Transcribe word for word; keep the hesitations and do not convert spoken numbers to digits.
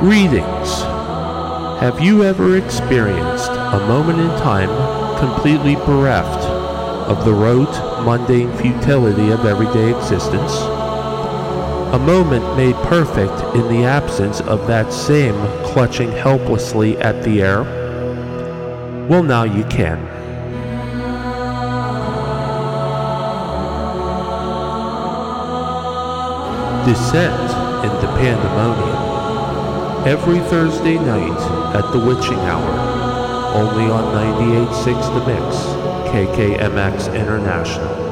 Greetings. Have you ever experienced a moment in time completely bereft of the rote, mundane futility of everyday existence? A moment made perfect in the absence of that same clutching helplessly at the air? Well, now you can. Descent into pandemonium every Thursday night at the witching hour, only on ninety-eight point six The Mix, K K M X International.